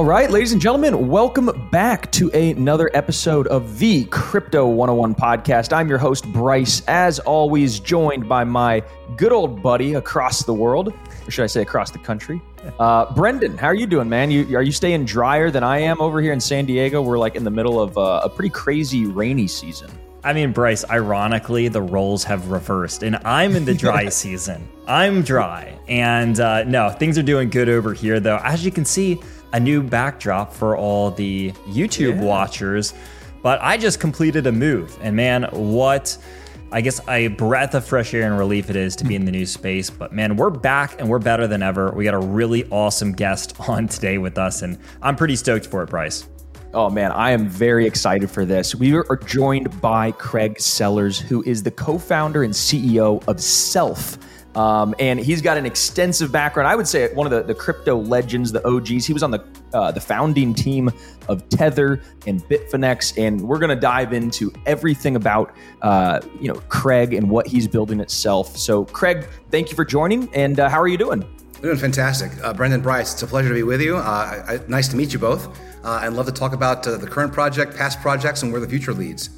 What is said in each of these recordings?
right, ladies and gentlemen, welcome back to another episode of the Crypto 101 podcast. I'm your host, Bryce, as always, joined by my good old buddy across the world, or should I say across the country, Brendan. How are you doing, man? Are you staying drier than I am over here in San Diego? We're like in the middle of a pretty crazy rainy season. I mean, Bryce, ironically, the roles have reversed, and I'm in the dry season. I'm dry, and no, things are doing good over here, though. As you can see, a new backdrop for all the YouTube watchers, but I just completed a move, and man, what, I guess, a breath of fresh air and relief it is to be in the new space. But man, we're back, and we're better than ever. We got a really awesome guest on today with us, and I'm pretty stoked for it, Bryce. Oh man, I am very excited for this. We are joined by Craig Sellers, who is the co-founder and CEO of Self. And he's got an extensive background. I would say one of the crypto legends, the OGs. He was on the founding team of Tether and Bitfinex, and we're going to dive into everything about Craig and what he's building at Self. So, Craig, thank you for joining. And how are you doing? Doing fantastic. Brendan, Bryce, it's a pleasure to be with you. Nice to meet you both. And love to talk about the current project, past projects, and where the future leads.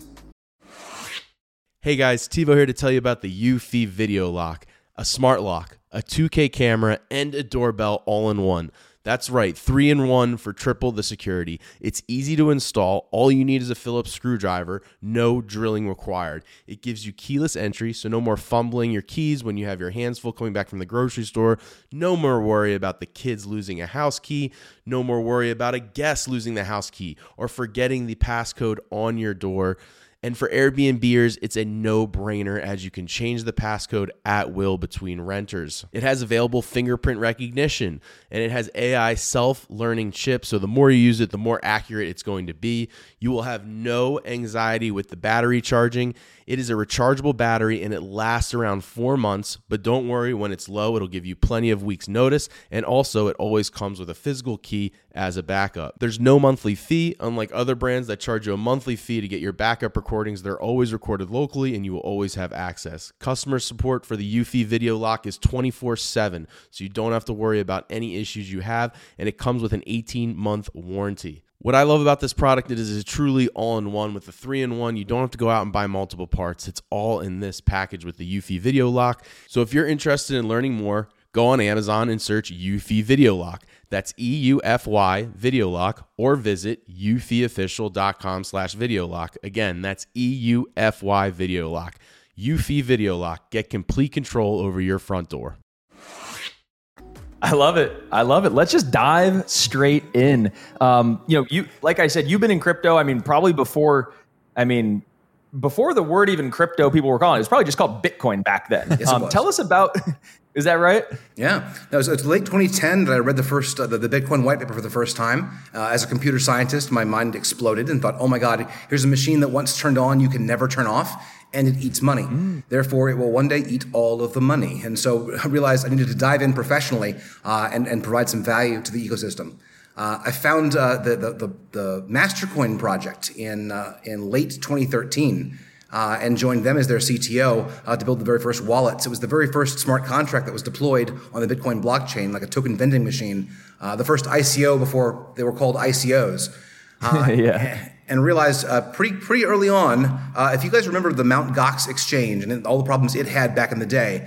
Hey guys, Tivo here to tell you about the Eufy Video Lock, a smart lock, a 2K camera, and a doorbell all in one. That's right, 3-in-1 for triple the security. It's easy to install. All you need is a Phillips screwdriver. No drilling required. It gives you keyless entry, so no more fumbling your keys when you have your hands full coming back from the grocery store. No more worry about the kids losing a house key. No more worry about a guest losing the house key or forgetting the passcode on your door. And for Airbnbers, it's a no-brainer as you can change the passcode at will between renters. It has available fingerprint recognition, and it has AI self-learning chips, so the more you use it, the more accurate it's going to be. You will have no anxiety with the battery charging. It is a rechargeable battery, and it lasts around 4 months, but don't worry, when it's low, it'll give you plenty of weeks' notice, and also it always comes with a physical key as a backup. There's no monthly fee, unlike other brands that charge you a monthly fee to get your backup recordings. They're always recorded locally, and you will always have access. Customer support for the Eufy Video Lock is 24/7, so you don't have to worry about any issues you have, and it comes with an 18-month warranty. What I love about this product is it's truly all-in-one. With the 3-in-1, you don't have to go out and buy multiple parts. It's all in this package with the Eufy Video Lock. So if you're interested in learning more, go on Amazon and search Eufy Video Lock. That's EUFY Video Lock, or visit eufyofficial.com/video lock. Again, that's EUFY Video Lock. Eufy Video Lock. Get complete control over your front door. I love it. Let's just dive straight in. You, like I said, you've been in crypto. I mean, probably before the word even crypto people were calling it. It was probably just called Bitcoin back then. Yes, it was. Tell us about, is that right? Yeah. It's late 2010 that I read the first the Bitcoin white paper for the first time. As a computer scientist, my mind exploded and thought, oh my God, here's a machine that once turned on, you can never turn off. And it eats money. Therefore, it will one day eat all of the money. And so I realized I needed to dive in professionally and provide some value to the ecosystem. I found the Mastercoin project in late 2013 and joined them as their CTO to build the very first wallets. It was the very first smart contract that was deployed on the Bitcoin blockchain, like a token vending machine. The first ICO before they were called ICOs. And realized pretty early on, if you guys remember the Mt. Gox exchange and all the problems it had back in the day,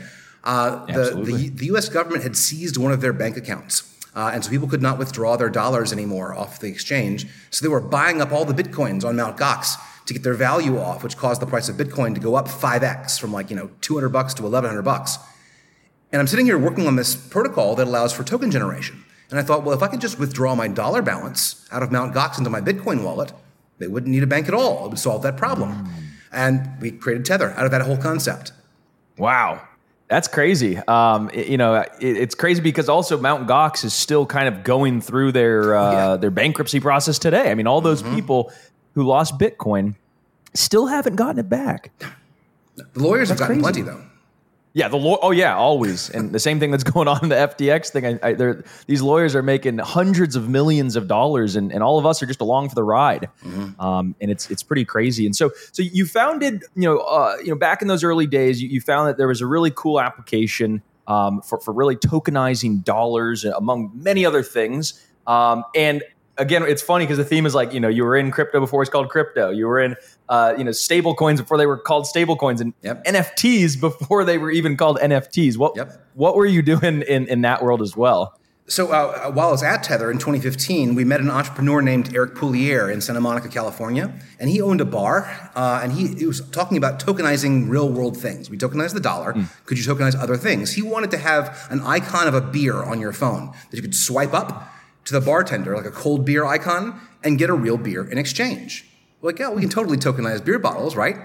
the U.S. government had seized one of their bank accounts. And so people could not withdraw their dollars anymore off the exchange. So they were buying up all the Bitcoins on Mt. Gox to get their value off, which caused the price of Bitcoin to go up 5x from $200 to $1,100. And I'm sitting here working on this protocol that allows for token generation. And I thought, well, if I could just withdraw my dollar balance out of Mt. Gox into my Bitcoin wallet, they wouldn't need a bank at all. It would solve that problem. And we created Tether out of that whole concept. Wow. That's crazy. It's crazy because also Mt. Gox is still kind of going through their bankruptcy process today. I mean, all those people who lost Bitcoin still haven't gotten it back. The lawyers have gotten plenty, though. Yeah, always. And the same thing that's going on in the FTX thing. These lawyers are making hundreds of millions of dollars, and all of us are just along for the ride. And it's pretty crazy. And so you founded, back in those early days, you found that there was a really cool application for really tokenizing dollars, among many other things. And again, it's funny because the theme is like, you were in crypto before it's called crypto. You were in, stable coins before they were called stable coins, and NFTs before they were even called NFTs. What were you doing in that world as well? So while I was at Tether in 2015, we met an entrepreneur named Eric Poulier in Santa Monica, California, and he owned a bar, and he was talking about tokenizing real-world things. We tokenized the dollar. Could you tokenize other things? He wanted to have an icon of a beer on your phone that you could swipe up to the bartender, like a cold beer icon, and get a real beer in exchange. We're like, yeah, we can totally tokenize beer bottles, right?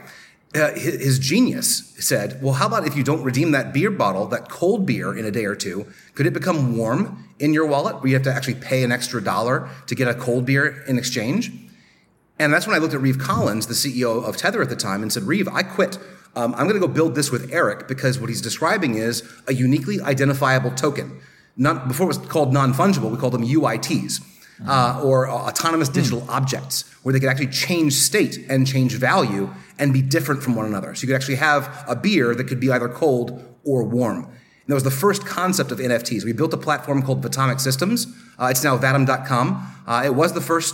His genius said, well, how about if you don't redeem that beer bottle, that cold beer, in a day or two, could it become warm in your wallet where you have to actually pay an extra $1 to get a cold beer in exchange? And that's when I looked at Reeve Collins, the CEO of Tether at the time, and said, Reeve, I quit. I'm going to go build this with Eric because what he's describing is a uniquely identifiable token. Before it was called non-fungible, we called them UITs. Or autonomous digital objects, where they could actually change state and change value and be different from one another. So you could actually have a beer that could be either cold or warm. And that was the first concept of NFTs. We built a platform called Vatomic Systems. It's now Vatom.com. It was the first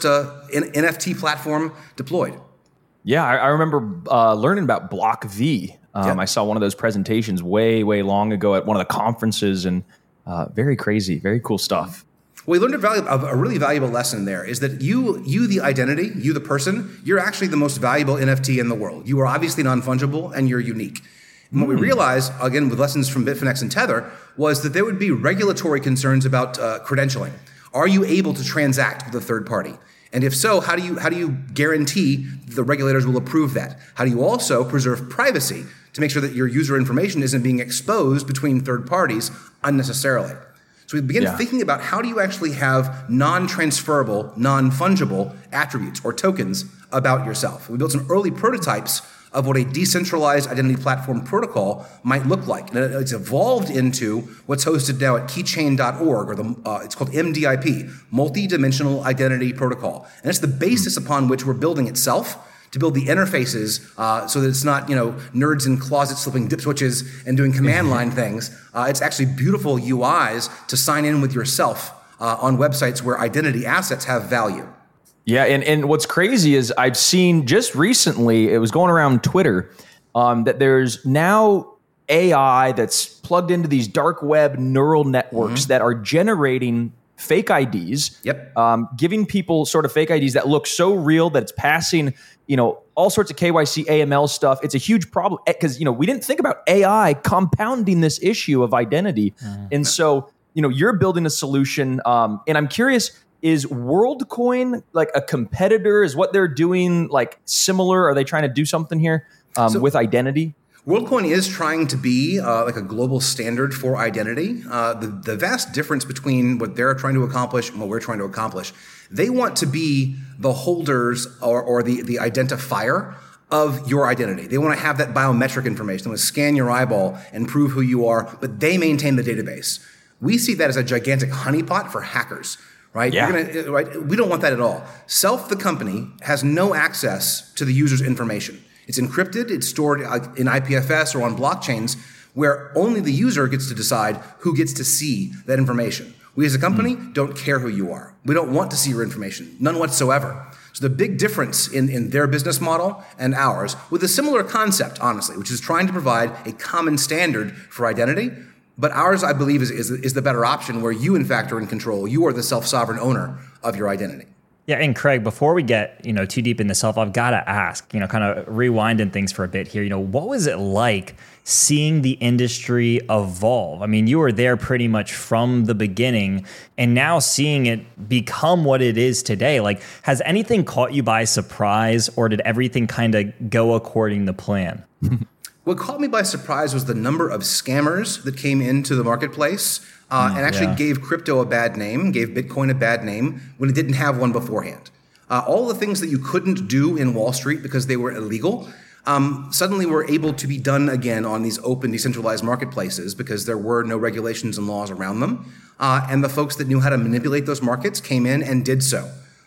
NFT platform deployed. Yeah, I remember learning about Block V. I saw one of those presentations way, way long ago at one of the conferences, and very crazy, very cool stuff. We learned a really valuable lesson there is that you the identity, you the person, you're actually the most valuable NFT in the world. You are obviously non-fungible and you're unique. And what we realized, again, with lessons from Bitfinex and Tether, was that there would be regulatory concerns about credentialing. Are you able to transact with a third party? And if so, how do you guarantee the regulators will approve that? How do you also preserve privacy to make sure that your user information isn't being exposed between third parties unnecessarily? So we begin thinking about how do you actually have non-transferable, non-fungible attributes or tokens about yourself. We built some early prototypes of what a decentralized identity platform protocol might look like. And it's evolved into what's hosted now at keychain.org, or it's called MDIP, Multi-Dimensional Identity Protocol. And it's the basis upon which we're building itself, to build the interfaces so that it's not, nerds in closets flipping dip switches and doing command line things. It's actually beautiful UIs to sign in with yourself on websites where identity assets have value. Yeah, and what's crazy is I've seen just recently, it was going around Twitter, that there's now AI that's plugged into these dark web neural networks that are generating fake IDs, giving people sort of fake IDs that look so real that it's passing, all sorts of KYC, AML stuff. It's a huge problem because, we didn't think about AI compounding this issue of identity. And so, you're building a solution. And I'm curious, is WorldCoin like a competitor? Is what they're doing like similar? Are they trying to do something here with identity? WorldCoin is trying to be like a global standard for identity. The vast difference between what they're trying to accomplish and what we're trying to accomplish, they want to be the holders or the identifier of your identity. They want to have that biometric information. They want to scan your eyeball and prove who you are, but they maintain the database. We see that as a gigantic honeypot for hackers, right? Yeah. Right? We don't want that at all. Self, the company, has no access to the user's information. It's encrypted, it's stored in IPFS or on blockchains where only the user gets to decide who gets to see that information. We as a company don't care who you are. We don't want to see your information, none whatsoever. So the big difference in their business model and ours, with a similar concept, honestly, which is trying to provide a common standard for identity, but ours, I believe, is the better option where you, in fact, are in control. You are the self-sovereign owner of your identity. Yeah, and Craig, before we get too deep into self, I've got to ask, kind of rewinding things for a bit here. What was it like seeing the industry evolve? I mean, you were there pretty much from the beginning, and now seeing it become what it is today. Like, has anything caught you by surprise, or did everything kind of go according to plan? What caught me by surprise was the number of scammers that came into the marketplace. And actually gave crypto a bad name, gave Bitcoin a bad name when it didn't have one beforehand. All the things that you couldn't do in Wall Street because they were illegal suddenly were able to be done again on these open, decentralized marketplaces because there were no regulations and laws around them. And the folks that knew how to manipulate those markets came in and did so.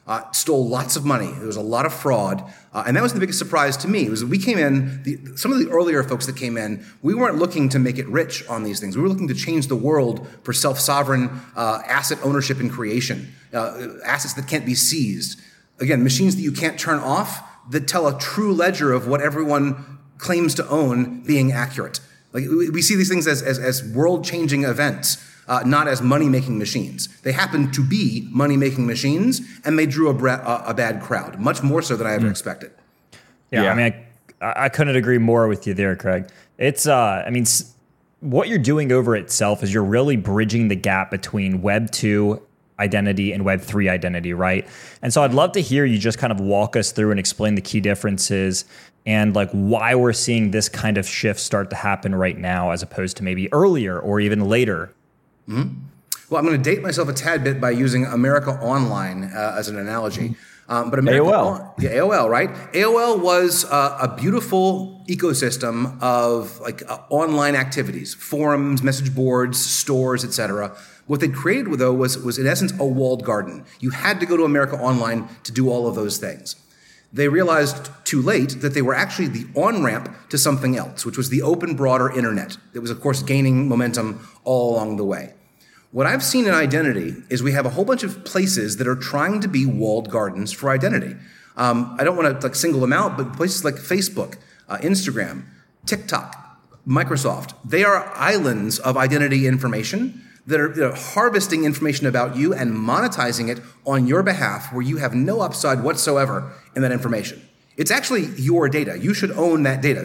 stole lots of money. There was a lot of fraud. And that was the biggest surprise to me. It was we came in, some of the earlier folks that came in, we weren't looking to make it rich on these things. We were looking to change the world for self-sovereign asset ownership and creation, assets that can't be seized. Again, machines that you can't turn off that tell a true ledger of what everyone claims to own being accurate. Like we see these things as world-changing events. Not as money-making machines. They happened to be money-making machines, and they drew a bad crowd, much more so than I ever expected. Yeah, I mean, I couldn't agree more with you there, Craig. It's, what you're doing over itself is you're really bridging the gap between Web 2 identity and Web 3 identity, right? And so I'd love to hear you just kind of walk us through and explain the key differences and like why we're seeing this kind of shift start to happen right now as opposed to maybe earlier or even later. Mm-hmm. Well, I'm going to date myself a tad bit by using America Online as an analogy. But America AOL, right? AOL was a beautiful ecosystem of online activities, forums, message boards, stores, etc. What they created, though, was in essence a walled garden. You had to go to America Online to do all of those things. They realized too late that they were actually the on-ramp to something else, which was the open, broader internet. That was, of course, gaining momentum all along the way. What I've seen in identity is we have a whole bunch of places that are trying to be walled gardens for identity. I don't want to single them out, but places like Facebook, Instagram, TikTok, Microsoft, they are islands of identity information that are harvesting information about you and monetizing it on your behalf where you have no upside whatsoever in that information. It's actually your data. You should own that data.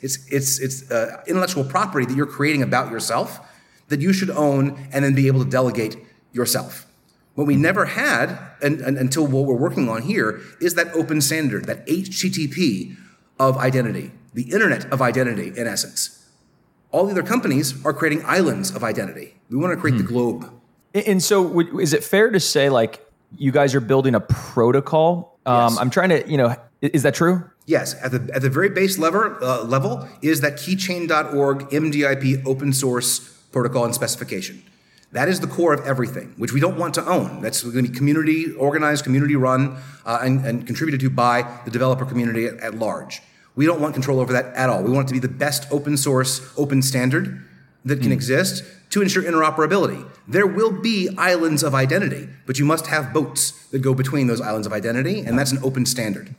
It's intellectual property that you're creating about yourself that you should own and then be able to delegate yourself. What we never had, and until what we're working on here, is that open standard, that HTTP of identity, the internet of identity, in essence. All the other companies are creating islands of identity. We want to create the globe. And so is it fair to say, you guys are building a protocol? Yes. I'm trying to, is that true? Yes, at the very base level is that keychain.org MDIP open source protocol and specification. That is the core of everything, which we don't want to own. That's going to be community organized, community run, and contributed to by the developer community at large. We don't want control over that at all. We want it to be the best open source, open standard that can exist to ensure interoperability. There will be islands of identity, but you must have boats that go between those islands of identity, and that's an open standard.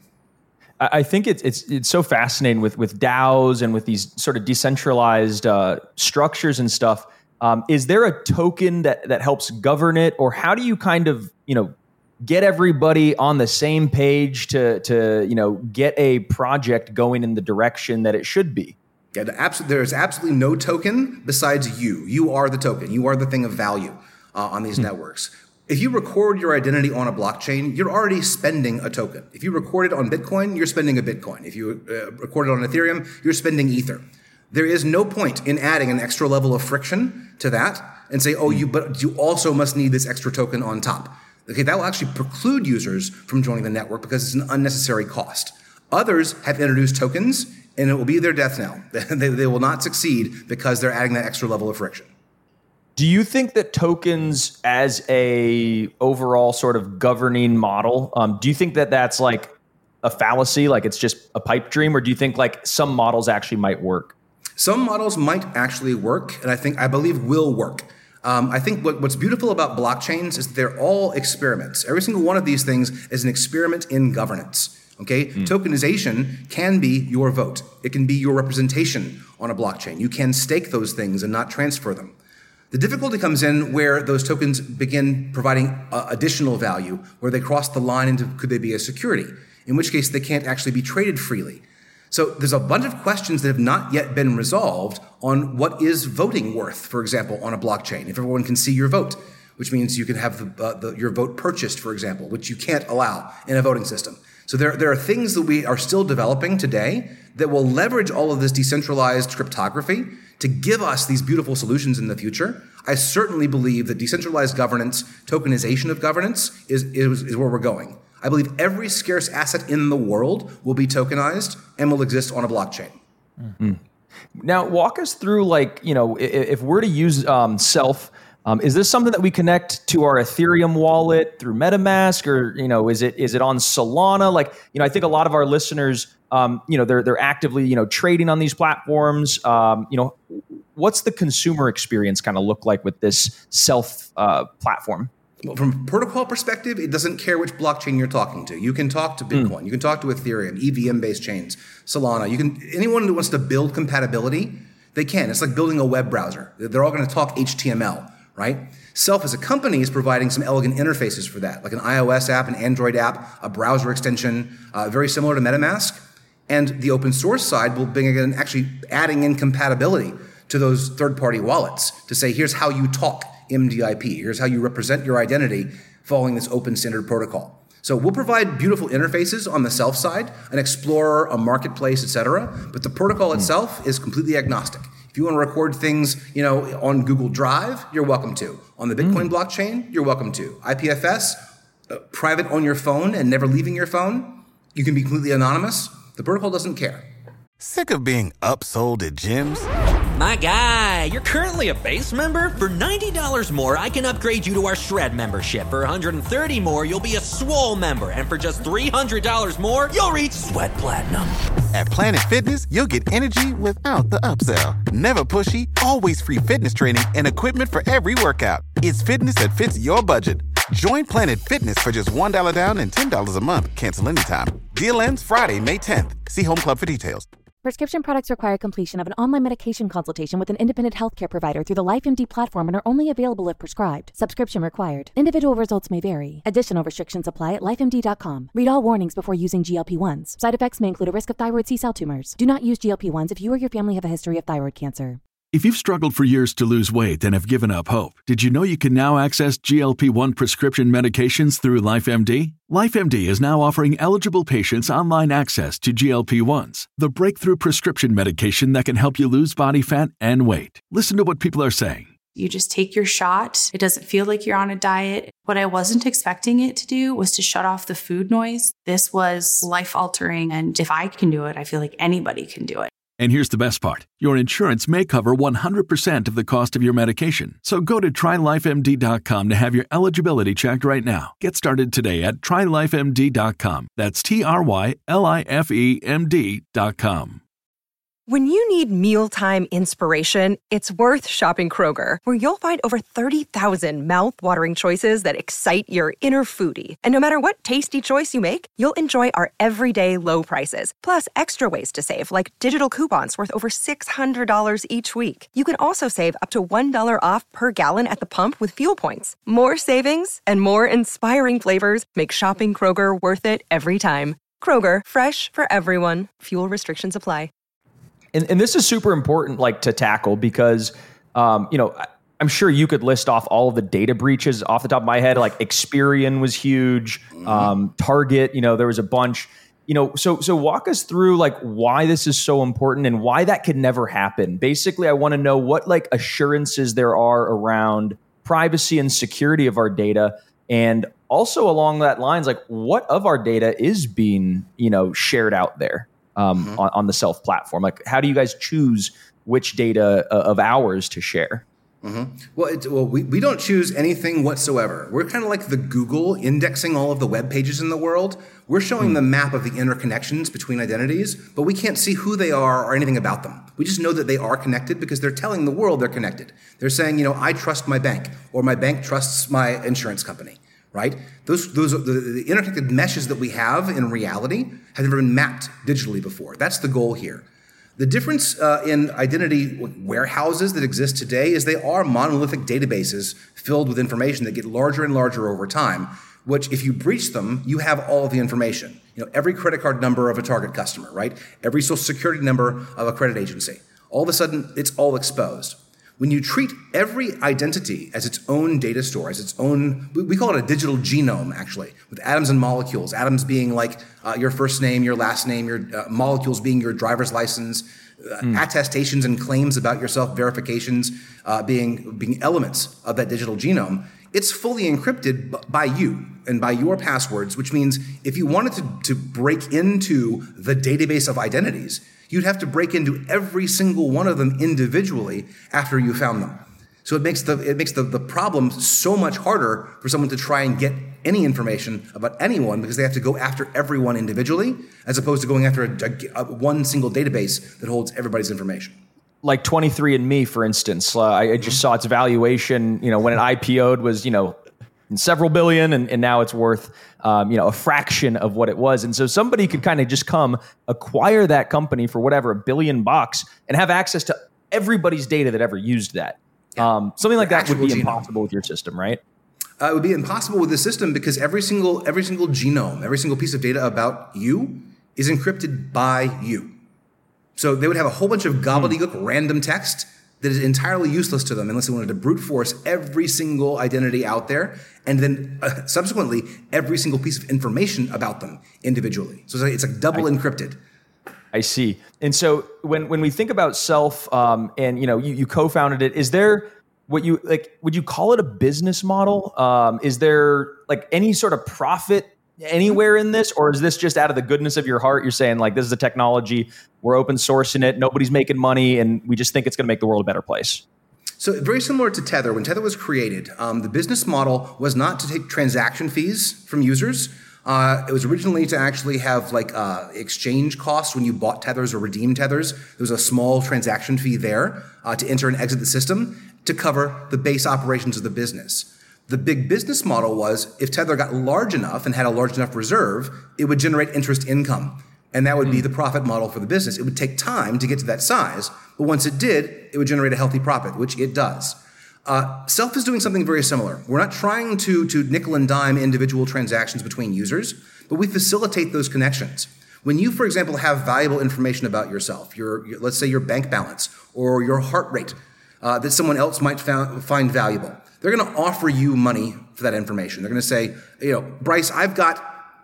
I think it's so fascinating with DAOs and with these sort of decentralized structures and stuff. Is there a token that helps govern it, or how do you kind of get everybody on the same page to get a project going in the direction that it should be? Yeah, there is absolutely no token besides you. You are the token. You are the thing of value on these networks. If you record your identity on a blockchain, you're already spending a token. If you record it on Bitcoin, you're spending a Bitcoin. If you record it on Ethereum, you're spending Ether. There is no point in adding an extra level of friction to that and say, but you also must need this extra token on top. Okay, that will actually preclude users from joining the network because it's an unnecessary cost. Others have introduced tokens, and it will be their death knell. They will not succeed because they're adding that extra level of friction. Do you think that tokens as a overall sort of governing model, do you think that that's like a fallacy, like it's just a pipe dream, or do you think some models actually might work? Some models might actually work, and I believe will work. I think what's beautiful about blockchains is that they're all experiments. Every single one of these things is an experiment in governance. Okay, tokenization can be your vote. It can be your representation on a blockchain. You can stake those things and not transfer them. The difficulty comes in where those tokens begin providing additional value, where they cross the line into could they be a security, in which case they can't actually be traded freely. So there's a bunch of questions that have not yet been resolved on what is voting worth, for example, on a blockchain. If everyone can see your vote, which means you can have your vote purchased, for example, which you can't allow in a voting system. So there are things that we are still developing today that will leverage all of this decentralized cryptography to give us these beautiful solutions in the future. I certainly believe that decentralized governance, tokenization of governance is where we're going. I believe every scarce asset in the world will be tokenized and will exist on a blockchain. Mm-hmm. Now, walk us through, if we're to use Self Is this something that we connect to our Ethereum wallet through MetaMask, or is it on Solana? Like, I think a lot of our listeners, they're actively trading on these platforms. What's the consumer experience kind of look like with this Self platform? Well, from a protocol perspective, it doesn't care which blockchain you're talking to. You can talk to Bitcoin, you can talk to Ethereum, EVM-based chains, Solana. Anyone who wants to build compatibility, they can. It's like building a web browser. They're all going to talk HTML, right? Self as a company is providing some elegant interfaces for that, like an iOS app, an Android app, a browser extension, very similar to MetaMask. And the open source side will bring in actually adding in compatibility to those third-party wallets to say, here's how you talk MDIP. Here's how you represent your identity following this open standard protocol. So we'll provide beautiful interfaces on the Self side, an Explorer, a marketplace, etc. But the protocol itself is completely agnostic. If you want to record things, on Google Drive, you're welcome to. On the Bitcoin blockchain, you're welcome to. IPFS, private on your phone and never leaving your phone. You can be completely anonymous. The protocol doesn't care. Sick of being upsold at gyms? My guy, you're currently a base member? For $90 more, I can upgrade you to our Shred membership. For $130 more, you'll be a Swole member. And for just $300 more, you'll reach Sweat Platinum. At Planet Fitness, you'll get energy without the upsell. Never pushy, always free fitness training and equipment for every workout. It's fitness that fits your budget. Join Planet Fitness for just $1 down and $10 a month. Cancel anytime. Deal ends Friday, May 10th. See Home Club for details. Prescription products require completion of an online medication consultation with an independent healthcare provider through the LifeMD platform and are only available if prescribed. Subscription required. Individual results may vary. Additional restrictions apply at lifemd.com. Read all warnings before using GLP-1s. Side effects may include a risk of thyroid C-cell tumors. Do not use GLP-1s if you or your family have a history of thyroid cancer. If you've struggled for years to lose weight and have given up hope, did you know you can now access GLP-1 prescription medications through LifeMD? LifeMD is now offering eligible patients online access to GLP-1s, the breakthrough prescription medication that can help you lose body fat and weight. Listen to what people are saying. You just take your shot. It doesn't feel like you're on a diet. What I wasn't expecting it to do was to shut off the food noise. This was life-altering, and if I can do it, I feel like anybody can do it. And here's the best part. Your insurance may cover 100% of the cost of your medication. So go to TryLifeMD.com to have your eligibility checked right now. Get started today at TryLifeMD.com. That's TryLifeMD.com. When you need mealtime inspiration, it's worth shopping Kroger, where you'll find over 30,000 mouth-watering choices that excite your inner foodie. And no matter what tasty choice you make, you'll enjoy our everyday low prices, plus extra ways to save, like digital coupons worth over $600 each week. You can also save up to $1 off per gallon at the pump with fuel points. More savings and more inspiring flavors make shopping Kroger worth it every time. Kroger, fresh for everyone. Fuel restrictions apply. And this is super important, to tackle because, I'm sure you could list off all of the data breaches off the top of my head. Like Experian was huge, Target, there was a bunch, So walk us through why this is so important and why that could never happen. Basically, I want to know what assurances there are around privacy and security of our data, and also along that lines, what of our data is being shared out there. On the Self platform. How do you guys choose which data of ours to share? Well, we don't choose anything whatsoever. We're kind of like the Google indexing all of the web pages in the world. We're showing the map of the interconnections between identities, but we can't see who they are or anything about them. We just know that they are connected because they're telling the world they're connected. They're saying, I trust my bank, or my bank trusts my insurance company. Right? The interconnected meshes that we have in reality have never been mapped digitally before. That's the goal here. The difference in identity warehouses that exist today is they are monolithic databases filled with information that get larger and larger over time, which if you breach them, you have all of the information. Every credit card number of a target customer, right? Every social security number of a credit agency. All of a sudden, it's all exposed. When you treat every identity as its own data store, as its own, we call it a digital genome, actually, with atoms and molecules. Atoms being your first name, your last name, your molecules being your driver's license, attestations and claims about yourself, verifications being elements of that digital genome. It's fully encrypted by you and by your passwords, which means if you wanted to break into the database of identities, you'd have to break into every single one of them individually after you found them. So it makes the problem so much harder for someone to try and get any information about anyone because they have to go after everyone individually as opposed to going after one single database that holds everybody's information. Like 23andMe, for instance. I just saw its valuation, when it IPO'd was, in several billion, and now it's worth, a fraction of what it was. And so somebody could kind of just come acquire that company for whatever, $1 billion and have access to everybody's data that ever used that. Something like that would be impossible with your system, right? It would be impossible with the system because every single genome, every single piece of data about you is encrypted by you. So they would have a whole bunch of gobbledygook random text that is entirely useless to them unless they wanted to brute force every single identity out there and then subsequently every single piece of information about them individually. So it's like double encrypted. I see. And so when we think about Self, and you co-founded it, is there would you call it a business model? Is there like any sort of profit anywhere in this, or is this just out of the goodness of your heart? You're saying like, this is a technology, we're open sourcing it, nobody's making money, and we just think it's going to make the world a better place. So very similar to Tether. When Tether was created, the business model was not to take transaction fees from users. It was originally to actually have exchange costs when you bought tethers or redeemed tethers. There was a small transaction fee there to enter and exit the system to cover the base operations of the business. The big business model was if Tether got large enough and had a large enough reserve, it would generate interest income. And that would be the profit model for the business. It would take time to get to that size, but once it did, it would generate a healthy profit, which it does. Self is doing something very similar. We're not trying to nickel and dime individual transactions between users, but we facilitate those connections. When you, for example, have valuable information about yourself, let's say your bank balance or your heart rate, that someone else might find valuable, they're going to offer you money for that information. They're going to say, Bryce, I've got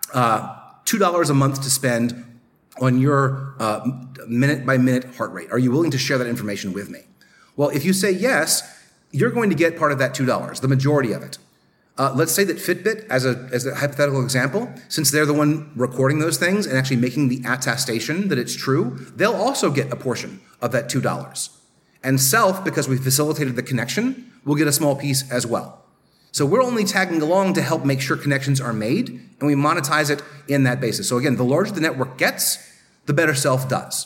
$2 a month to spend on your minute-by-minute heart rate. Are you willing to share that information with me? Well, if you say yes, you're going to get part of that $2, the majority of it. Let's say that Fitbit, as a hypothetical example, since they're the one recording those things and actually making the attestation that it's true, they'll also get a portion of that $2. And Self, because we facilitated the connection, will get a small piece as well. So we're only tagging along to help make sure connections are made, and we monetize it in that basis. So again, the larger the network gets, the better Self does.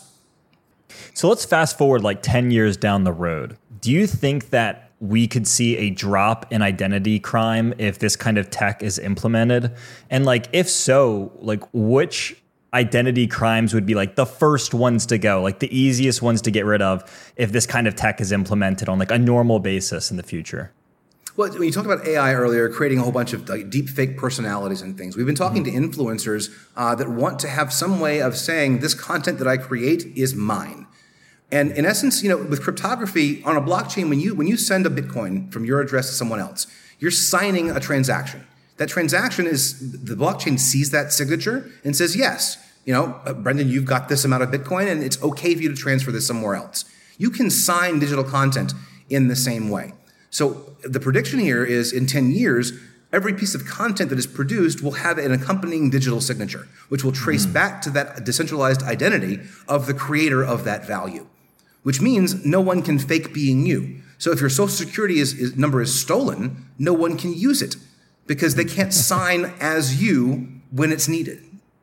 So let's fast forward like 10 years down the road. Do you think that we could see a drop in identity crime if this kind of tech is implemented? And if so, which identity crimes would be the first ones to go, the easiest ones to get rid of if this kind of tech is implemented on a normal basis in the future? Well, when you talked about AI earlier, creating a whole bunch of deep fake personalities and things, we've been talking to influencers that want to have some way of saying this content that I create is mine. And in essence, with cryptography on a blockchain, when you send a Bitcoin from your address to someone else, you're signing a transaction. That transaction the blockchain sees that signature and says, yes, Brendan, you've got this amount of Bitcoin and it's okay for you to transfer this somewhere else. You can sign digital content in the same way. So the prediction here is in 10 years, every piece of content that is produced will have an accompanying digital signature, which will trace back to that decentralized identity of the creator of that value, which means no one can fake being you. So if your social security number is stolen, no one can use it because they can't sign as you when it's needed.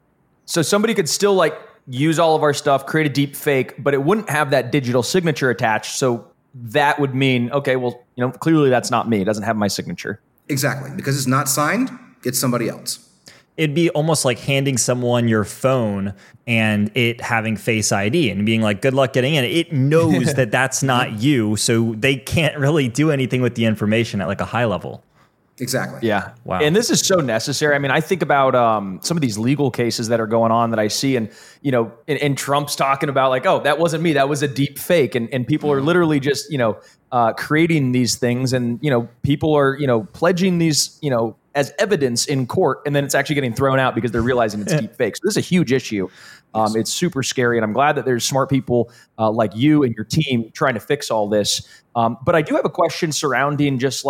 So somebody could still use all of our stuff, create a deep fake, but it wouldn't have that digital signature attached. So that would mean, okay, well, clearly that's not me. It doesn't have my signature. Exactly. Because it's not signed, it's somebody else. It'd be almost like handing someone your phone and it having Face ID and being like, good luck getting in. It knows that that's not you, so they can't really do anything with the information at a high level. Exactly. Yeah. Wow. And this is so necessary. I mean, I think about some of these legal cases that are going on that I see, and and Trump's talking about oh, that wasn't me, that was a deep fake, and people are literally just creating these things, and people are pledging these as evidence in court, and then it's actually getting thrown out because they're realizing it's deep fake. So this is a huge issue. It's super scary, and I'm glad that there's smart people like you and your team trying to fix all this. But I do have a question surrounding just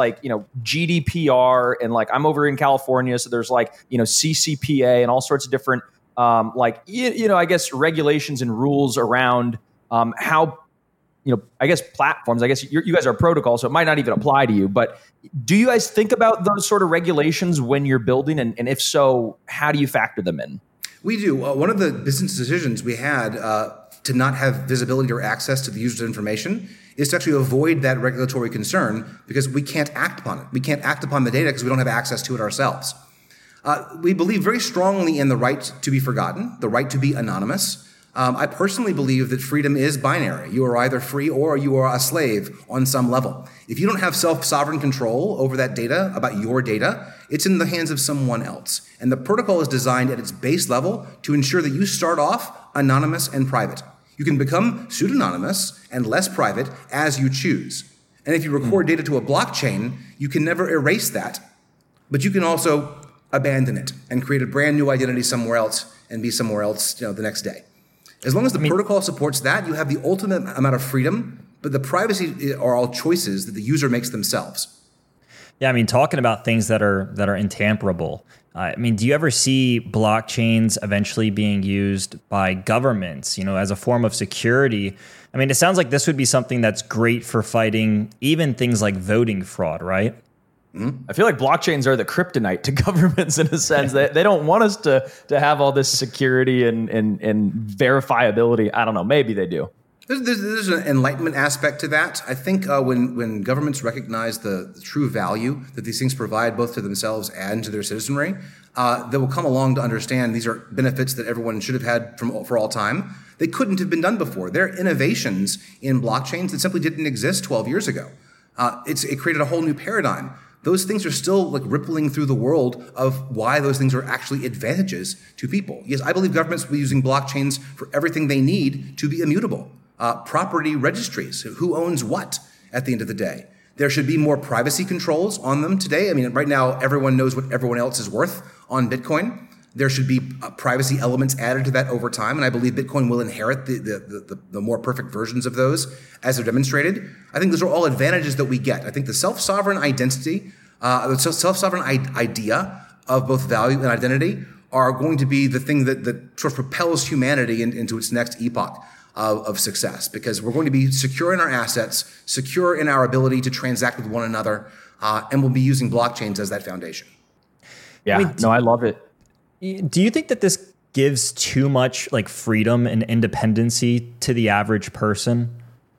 GDPR, and I'm over in California, so there's CCPA and all sorts of different I guess regulations and rules around how I guess platforms. I guess you guys are a protocol, so it might not even apply to you. But do you guys think about those sort of regulations when you're building? And if so, how do you factor them in? We do. One of the business decisions we had to not have visibility or access to the user's information is to actually avoid that regulatory concern because we can't act upon it. We can't act upon the data because we don't have access to it ourselves. We believe very strongly in the right to be forgotten, the right to be anonymous. I personally believe that freedom is binary. You are either free or you are a slave on some level. If you don't have self-sovereign control over that data, about your data, it's in the hands of someone else. And the protocol is designed at its base level to ensure that you start off anonymous and private. You can become pseudonymous and less private as you choose. And if you record data to a blockchain, you can never erase that, but you can also abandon it and create a brand new identity somewhere else and be somewhere else, the next day. As long as the protocol supports that, you have the ultimate amount of freedom, but the privacy are all choices that the user makes themselves. Yeah, talking about things that are intamperable. Do you ever see blockchains eventually being used by governments, as a form of security? It sounds like this would be something that's great for fighting even things like voting fraud, right? Mm-hmm. I feel like blockchains are the kryptonite to governments in a sense. They don't want us to have all this security and verifiability. I don't know. Maybe they do. There's an enlightenment aspect to that. I think when governments recognize the true value that these things provide both to themselves and to their citizenry, they will come along to understand these are benefits that everyone should have had for all time. They couldn't have been done before. There are innovations in blockchains that simply didn't exist 12 years ago. It created a whole new paradigm. Those things are still rippling through the world of why those things are actually advantages to people. Yes, I believe governments will be using blockchains for everything they need to be immutable. Property registries, who owns what at the end of the day. There should be more privacy controls on them today. Right now, everyone knows what everyone else is worth on Bitcoin. There should be privacy elements added to that over time, and I believe Bitcoin will inherit the more perfect versions of those as they're demonstrated. I think those are all advantages that we get. I think the self-sovereign identity, the self-sovereign idea of both value and identity are going to be the thing that sort of propels humanity into its next epoch of success, because we're going to be secure in our assets, secure in our ability to transact with one another, and we'll be using blockchains as that foundation. Yeah, I love it. Do you think that this gives too much freedom and independency to the average person?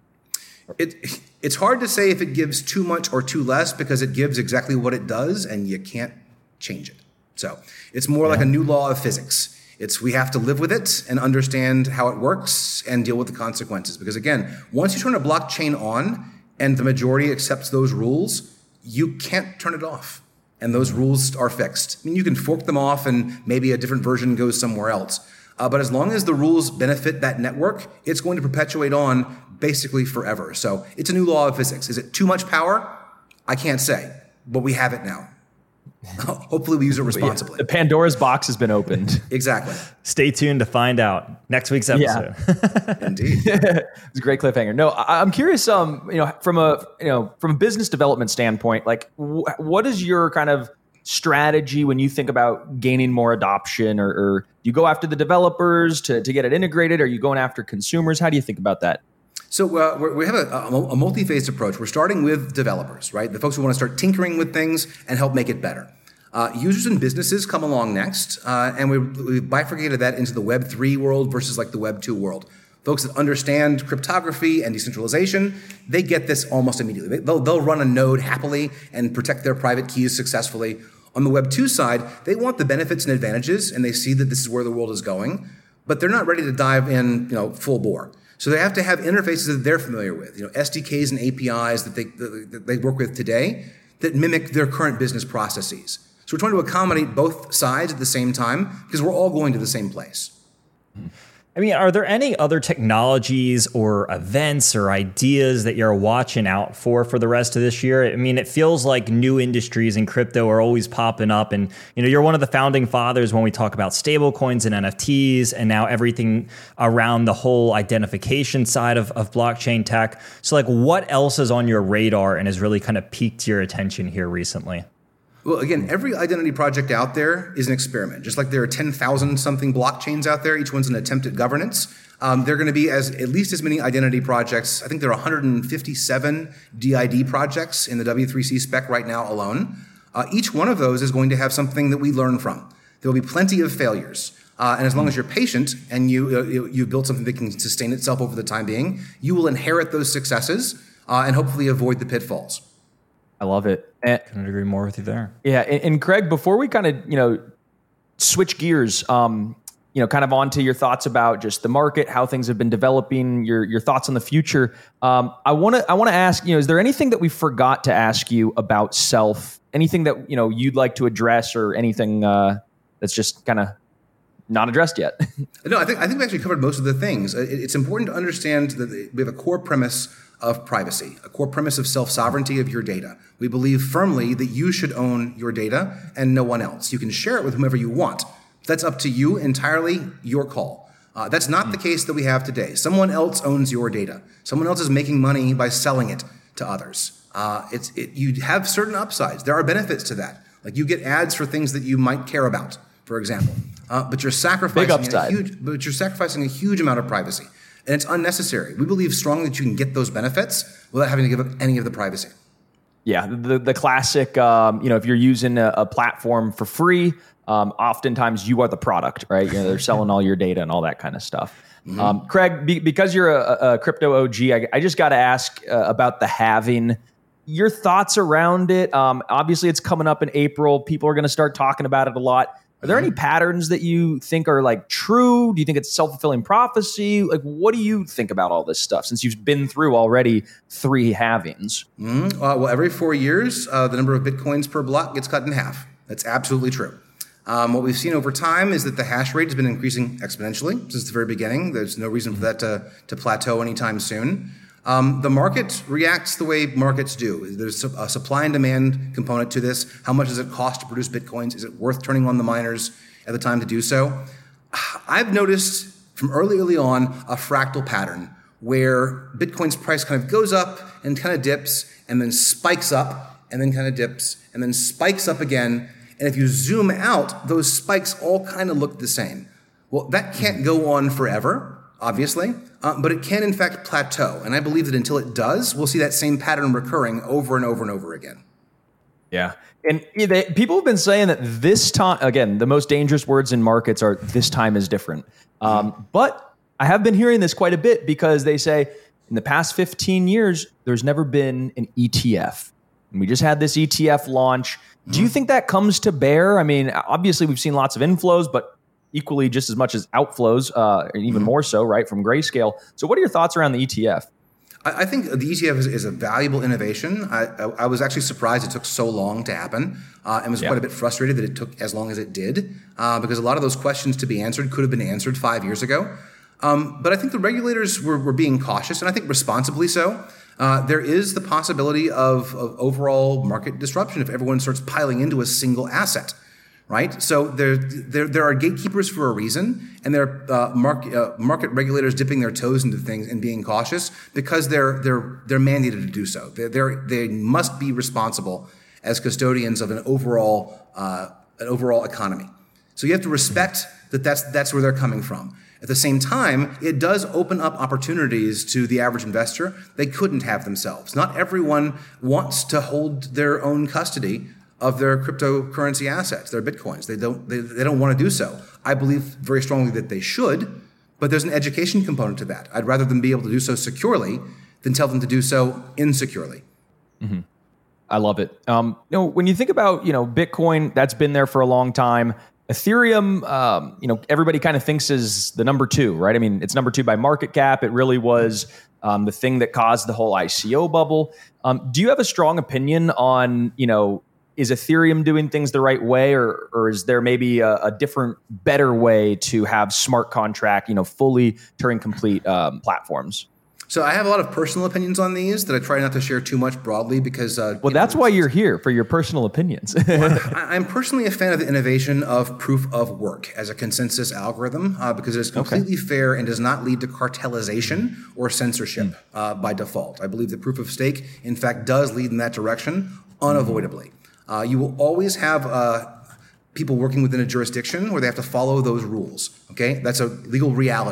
It's hard to say if it gives too much or too less, because it gives exactly what it does and you can't change it. So it's more like a new law of physics. We have to live with it and understand how it works and deal with the consequences. Because again, once you turn a blockchain on and the majority accepts those rules, you can't turn it off. And those rules are fixed. You can fork them off and maybe a different version goes somewhere else. But as long as the rules benefit that network, it's going to perpetuate on basically forever. So it's a new law of physics. Is it too much power? I can't say, but we have it now. Hopefully we use it responsibly. The Pandora's box has been opened. Exactly. Stay tuned to find out next week's episode. Yeah. Indeed. It's a great cliffhanger. No, I'm curious. From a business development standpoint, what is your kind of strategy when you think about gaining more adoption, or do you go after the developers to get it integrated? Are you going after consumers? How do you think about that? So we have a multi-phased approach. We're starting with developers, right? The folks who want to start tinkering with things and help make it better. Users and businesses come along next, and we bifurcated that into the Web 3 world versus the Web 2 world. Folks that understand cryptography and decentralization, they get this almost immediately. They'll run a node happily and protect their private keys successfully. On the Web 2 side, they want the benefits and advantages, and they see that this is where the world is going, but they're not ready to dive in, full bore. So they have to have interfaces that they're familiar with, SDKs and APIs that they work with today that mimic their current business processes. So we're trying to accommodate both sides at the same time because we're all going to the same place. Are there any other technologies or events or ideas that you're watching out for the rest of this year? It feels like new industries in crypto are always popping up. And, you're one of the founding fathers when we talk about stablecoins and NFTs and now everything around the whole identification side of blockchain tech. So, what else is on your radar and has really kind of piqued your attention here recently? Well, again, every identity project out there is an experiment. Just like there are 10,000 something blockchains out there, each one's an attempt at governance. There are going to be at least as many identity projects. I think there are 157 DID projects in the W3C spec right now alone. Each one of those is going to have something that we learn from. There will be plenty of failures. And as long as you're patient and you've built something that can sustain itself over the time being, you will inherit those successes and hopefully avoid the pitfalls. I love it. Couldn't agree more with you there. Yeah. And Craig, before we kind of, switch gears, kind of onto your thoughts about just the market, how things have been developing, your thoughts on the future. I want to ask, is there anything that we forgot to ask you about Self? Anything that, you'd like to address, or anything that's just kind of not addressed yet? No, I think we actually covered most of the things. It's important to understand that we have a core premise of privacy, a core premise of self-sovereignty of your data. We believe firmly that you should own your data and no one else. You can share it with whomever you want. That's up to you entirely, your call. That's not the case that we have today. Someone else owns your data. Someone else is making money by selling it to others. You have certain upsides. There are benefits to that. Like you get ads for things that you might care about, for example. But you're sacrificing a huge amount of privacy. And it's unnecessary. We believe strongly that you can get those benefits without having to give up any of the privacy. Yeah, the classic, if you're using a platform for free, oftentimes you are the product, right? They're selling all your data and all that kind of stuff. Mm-hmm. Craig, because you're a crypto OG, I just got to ask about the halving. Your thoughts around it? Obviously, it's coming up in April. People are going to start talking about it a lot. Are there any patterns that you think are like true? Do you think it's self-fulfilling prophecy? Like, what do you think about all this stuff since you've been through already 3 halvings? Well, every 4 years, the number of Bitcoins per block gets cut in half. That's absolutely true. What we've seen over time is that the hash rate has been increasing exponentially since the very beginning. There's no reason for that to plateau anytime soon. The market reacts the way markets do. There's a supply and demand component to this. How much does it cost to produce Bitcoins? Is it worth turning on the miners at the time to do so? I've noticed from early on a fractal pattern where Bitcoin's price kind of goes up and kind of dips and then spikes up and then kind of dips and then spikes up again. And if you zoom out, those spikes all kind of look the same. Well, that can't go on forever, obviously. But it can, in fact, plateau. And I believe that until it does, we'll see that same pattern recurring over and over and over again. Yeah. And people have been saying that this time, again, the most dangerous words in markets are this time is different. But I have been hearing this quite a bit because they say in the past 15 years, there's never been an ETF. And we just had this ETF launch. Do you think that comes to bear? I mean, obviously, we've seen lots of inflows, but equally just as much as outflows, and even more so, right, from Grayscale. So what are your thoughts around the ETF? I think the ETF is a valuable innovation. I was actually surprised it took so long to happen and was quite a bit frustrated that it took as long as it did because a lot of those questions to be answered could have been answered 5 years ago. But I think the regulators were being cautious, and I think responsibly so. There is the possibility of overall market disruption if everyone starts piling into a single asset. Right, so there are gatekeepers for a reason, and there are market regulators dipping their toes into things and being cautious because they're mandated to do so. They must be responsible as custodians of an overall economy. So you have to respect that that's where they're coming from. At the same time, it does open up opportunities to the average investor they couldn't have themselves. Not everyone wants to hold their own custody of their cryptocurrency assets, their Bitcoins. They don't want to do so. I believe very strongly that they should, but there's an education component to that. I'd rather them be able to do so securely than tell them to do so insecurely. Mm-hmm. I love it. When you think about, Bitcoin, that's been there for a long time. Ethereum, everybody kind of thinks is the number 2, right? I mean, it's number 2 by market cap. It really was the thing that caused the whole ICO bubble. Do you have a strong opinion on, is Ethereum doing things the right way, or is there maybe a different, better way to have smart contract, fully Turing complete platforms? So I have a lot of personal opinions on these that I try not to share too much broadly because... that's why you're here, for your personal opinions. I'm personally a fan of the innovation of proof of work as a consensus algorithm because it's completely fair and does not lead to cartelization or censorship by default. I believe that proof of stake, in fact, does lead in that direction unavoidably. You will always have people working within a jurisdiction where they have to follow those rules. Okay, that's a legal reality.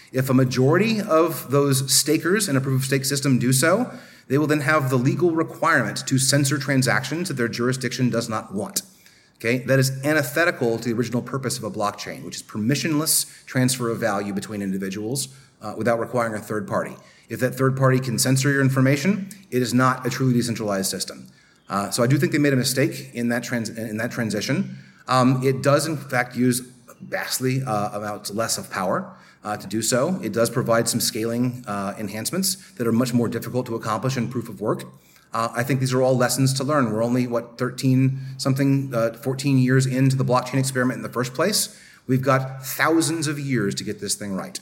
If a majority of those stakers in a proof of stake system do so, they will then have the legal requirement to censor transactions that their jurisdiction does not want. Okay, that is antithetical to the original purpose of a blockchain, which is permissionless transfer of value between individuals without requiring a third party. If that third party can censor your information, it is not a truly decentralized system. So I do think they made a mistake in that transition. It does, in fact, use vastly amounts less of power to do so. It does provide some scaling enhancements that are much more difficult to accomplish in proof of work. I think these are all lessons to learn. We're only, 14 years into the blockchain experiment in the first place. We've got thousands of years to get this thing right.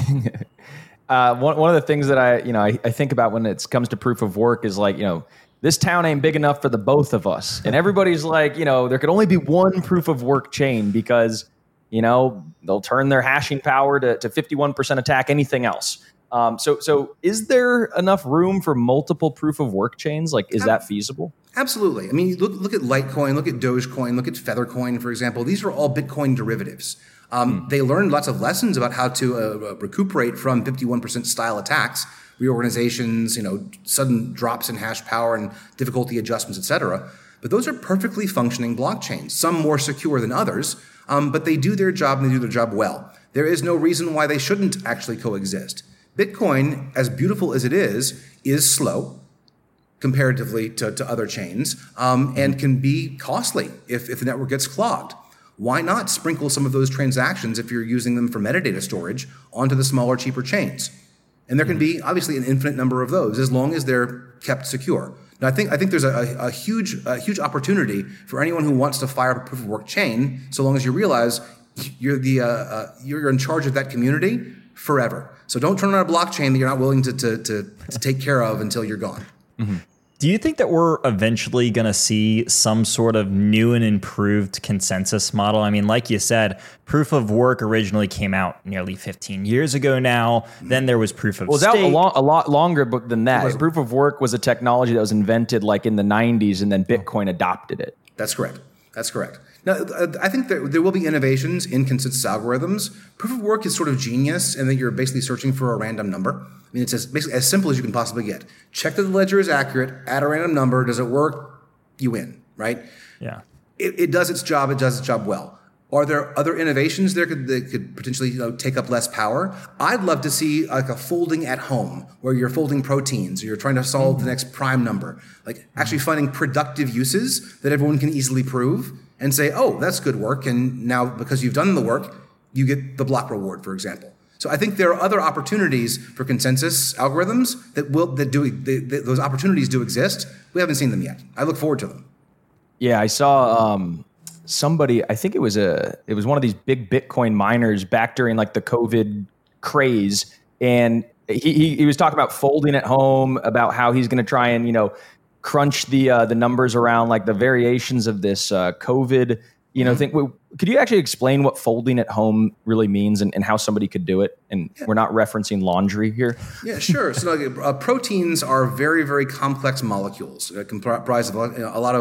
One of the things that I think about when it comes to proof of work is like, this town ain't big enough for the both of us. And everybody's like, there could only be one proof of work chain because, they'll turn their hashing power to 51% attack anything else. So is there enough room for multiple proof of work chains? Like, is that feasible? Absolutely. I mean, look at Litecoin, look at Dogecoin, look at Feathercoin, for example. These are all Bitcoin derivatives. They learned lots of lessons about how to recuperate from 51% style attacks, reorganizations, sudden drops in hash power and difficulty adjustments, etc. But those are perfectly functioning blockchains, some more secure than others, but they do their job and they do their job well. There is no reason why they shouldn't actually coexist. Bitcoin, as beautiful as it is slow comparatively to other chains, and can be costly if the network gets clogged. Why not sprinkle some of those transactions, if you're using them for metadata storage, onto the smaller, cheaper chains? And there can be, obviously, an infinite number of those, as long as they're kept secure. Now, I think there's a huge opportunity for anyone who wants to fire up a proof of work chain, so long as you realize you're in charge of that community forever. So don't turn on a blockchain that you're not willing to take care of until you're gone. Mm-hmm. Do you think that we're eventually going to see some sort of new and improved consensus model? I mean, like you said, proof of work originally came out nearly 15 years ago now. Then there was proof of stake. Well, a lot longer than that. Proof of work was a technology that was invented like in the 90s, and then Bitcoin adopted it. That's correct. Now, I think there will be innovations in consensus algorithms. Proof of work is sort of genius in that you're basically searching for a random number. I mean, it's basically as simple as you can possibly get. Check that the ledger is accurate, add a random number. Does it work? You win, right? Yeah. It does its job. It does its job well. Are there other innovations that could potentially take up less power? I'd love to see like a folding at home where you're folding proteins or you're trying to solve the next prime number. Like actually finding productive uses that everyone can easily prove and say, oh, that's good work. And now because you've done the work, you get the block reward, for example. So I think there are other opportunities for consensus algorithms those opportunities do exist. We haven't seen them yet. I look forward to them. Yeah, I saw somebody, I think it was one of these big Bitcoin miners back during like the COVID craze. And he was talking about folding at home, about how he's going to try and, crunch the numbers around like the variations of this COVID, thing. Could you actually explain what folding at home really means and how somebody could do it? And we're not referencing laundry here. Yeah, sure. So proteins are very, very complex molecules comprised of a lot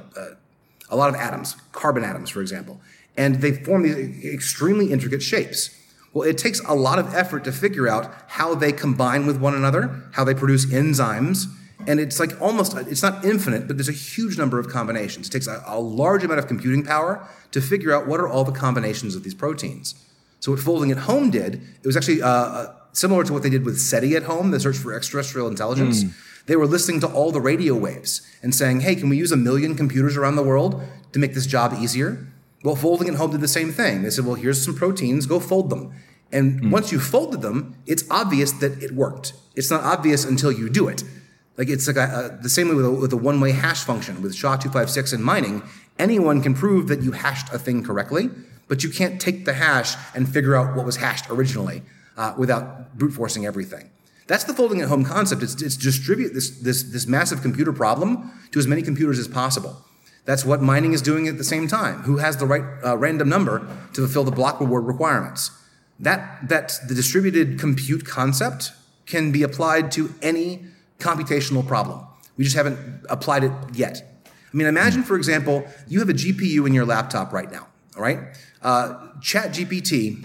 of atoms, carbon atoms, for example. And they form these extremely intricate shapes. Well, it takes a lot of effort to figure out how they combine with one another, how they produce enzymes. And it's like it's not infinite, but there's a huge number of combinations. It takes a large amount of computing power to figure out what are all the combinations of these proteins. So what Folding at Home did, it was actually similar to what they did with SETI at home, the search for extraterrestrial intelligence. They were listening to all the radio waves and saying, hey, can we use 1 million computers around the world to make this job easier? Well, Folding at Home did the same thing. They said, well, here's some proteins, go fold them. And once you folded them, it's obvious that it worked. It's not obvious until you do it. Like it's like the same way with a one-way hash function with SHA-256 in mining. Anyone can prove that you hashed a thing correctly, but you can't take the hash and figure out what was hashed originally without brute forcing everything. That's the folding at home concept. It's distribute this massive computer problem to as many computers as possible. That's what mining is doing at the same time. Who has the right random number to fulfill the block reward requirements? That the distributed compute concept can be applied to any computational problem. We just haven't applied it yet. I mean, imagine, for example, you have a GPU in your laptop right now, all right? ChatGPT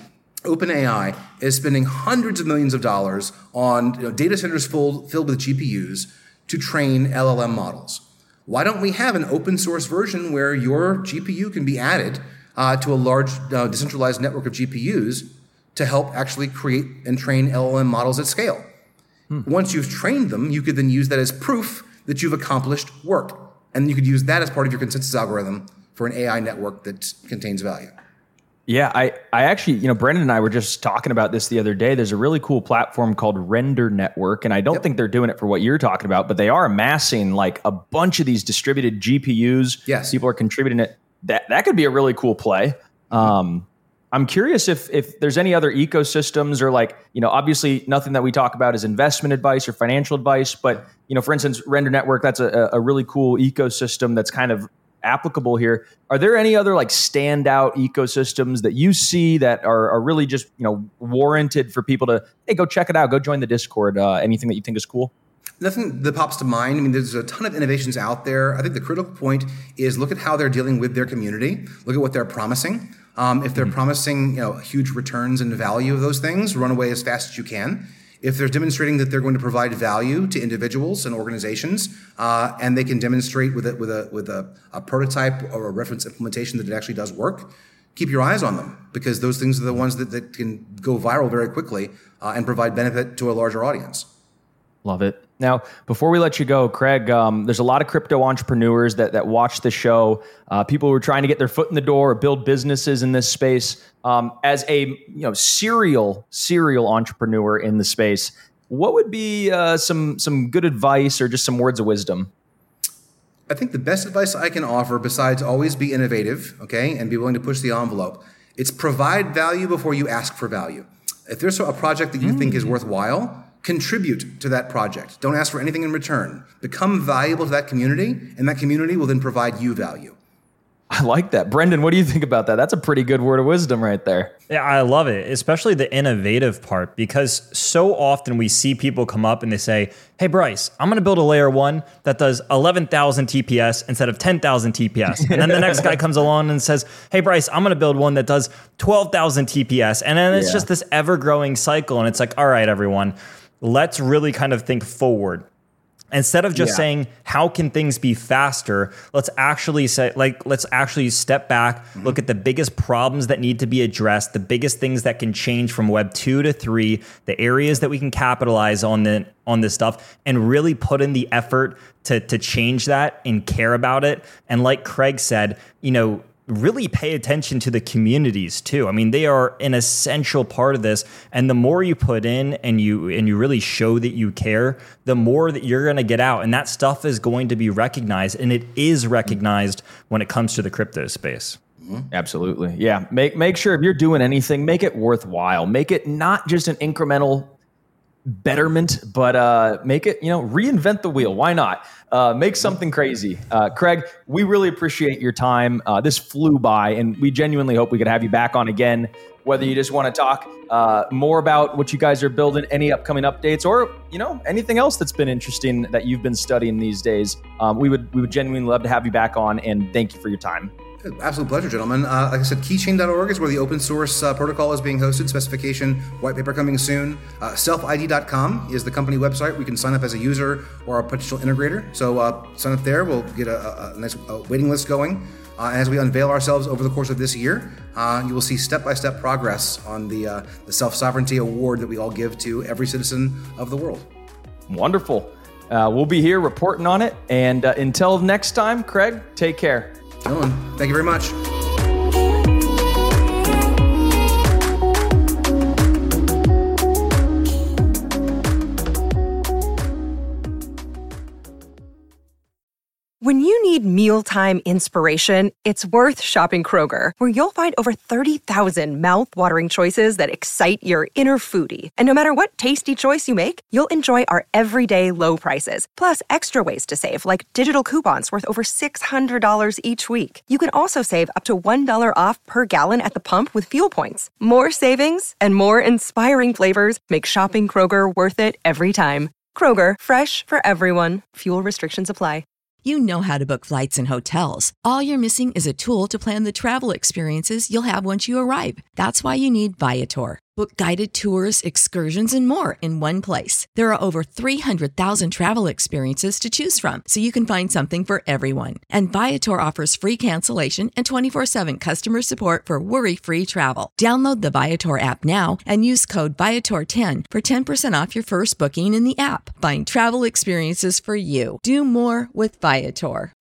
OpenAI is spending hundreds of millions of dollars on data centers filled with GPUs to train LLM models. Why don't we have an open source version where your GPU can be added to a large decentralized network of GPUs to help actually create and train LLM models at scale? Once you've trained them, you could then use that as proof that you've accomplished work. And you could use that as part of your consensus algorithm for an AI network that contains value. Yeah, I actually, Brendan and I were just talking about this the other day. There's a really cool platform called Render Network, and I don't think they're doing it for what you're talking about, but they are amassing like a bunch of these distributed GPUs. Yes. People are contributing it. That could be a really cool play. I'm curious if there's any other ecosystems or obviously nothing that we talk about is investment advice or financial advice, but, for instance, Render Network, that's a really cool ecosystem that's kind of applicable here. Are there any other standout ecosystems that you see that are really just warranted for people to, hey, go check it out, go join the Discord? Anything that you think is cool? Nothing that pops to mind. I mean, there's a ton of innovations out there. I think the critical point is look at how they're dealing with their community. Look at what they're promising. If they're promising huge returns and value of those things, run away as fast as you can. If they're demonstrating that they're going to provide value to individuals and organizations, and they can demonstrate with a prototype or a reference implementation that it actually does work, keep your eyes on them, because those things are the ones that can go viral very quickly and provide benefit to a larger audience. Love it. Now, before we let you go, Craig, there's a lot of crypto entrepreneurs that watch the show. People who are trying to get their foot in the door or build businesses in this space. As a serial entrepreneur in the space, what would be some good advice or just some words of wisdom? I think the best advice I can offer, besides always be innovative, okay, and be willing to push the envelope, it's provide value before you ask for value. If there's a project that you think is worthwhile, contribute to that project. Don't ask for anything in return. Become valuable to that community, and that community will then provide you value. I like that. Brendan, what do you think about that? That's a pretty good word of wisdom right there. Yeah, I love it, especially the innovative part, because so often we see people come up and they say, hey, Bryce, I'm going to build a layer 1 that does 11,000 TPS instead of 10,000 TPS. And then the next guy comes along and says, hey, Bryce, I'm going to build one that does 12,000 TPS. And then it's just this ever-growing cycle. And it's like, all right, everyone, let's really kind of think forward. Instead of just saying, how can things be faster? Let's actually step back, look at the biggest problems that need to be addressed, the biggest things that can change from Web 2 to 3, the areas that we can capitalize on this stuff, and really put in the effort to change that and care about it. And like Craig said, really pay attention to the communities too. I mean, they are an essential part of this. And the more you put in and you really show that you care, the more that you're going to get out. And that stuff is going to be recognized. And it is recognized when it comes to the crypto space. Absolutely. Yeah. Make sure if you're doing anything, make it worthwhile. Make it not just an incremental betterment, but make it, reinvent the wheel. Why not? Make something crazy. Craig, we really appreciate your time. This flew by, and we genuinely hope we could have you back on again, whether you just want to talk more about what you guys are building, any upcoming updates, or, anything else that's been interesting that you've been studying these days. We would genuinely love to have you back on, and thank you for your time. Absolute pleasure, gentlemen. Like I said, keychain.org is where the open source protocol is being hosted. Specification white paper coming soon. Selfid.com is the company website. We can sign up as a user or a potential integrator. So sign up there. We'll get a nice waiting list going. And as we unveil ourselves over the course of this year, you will see step-by-step progress on the Self-Sovereignty Award that we all give to every citizen of the world. Wonderful. We'll be here reporting on it. And until next time, Craig, take care. Gentlemen, thank you very much. When you need mealtime inspiration, it's worth shopping Kroger, where you'll find over 30,000 mouth-watering choices that excite your inner foodie. And no matter what tasty choice you make, you'll enjoy our everyday low prices, plus extra ways to save, like digital coupons worth over $600 each week. You can also save up to $1 off per gallon at the pump with fuel points. More savings and more inspiring flavors make shopping Kroger worth it every time. Kroger, fresh for everyone. Fuel restrictions apply. You know how to book flights and hotels. All you're missing is a tool to plan the travel experiences you'll have once you arrive. That's why you need Viator. Book guided tours, excursions, and more in one place. There are over 300,000 travel experiences to choose from, so you can find something for everyone. And Viator offers free cancellation and 24/7 customer support for worry-free travel. Download the Viator app now and use code Viator10 for 10% off your first booking in the app. Find travel experiences for you. Do more with Viator.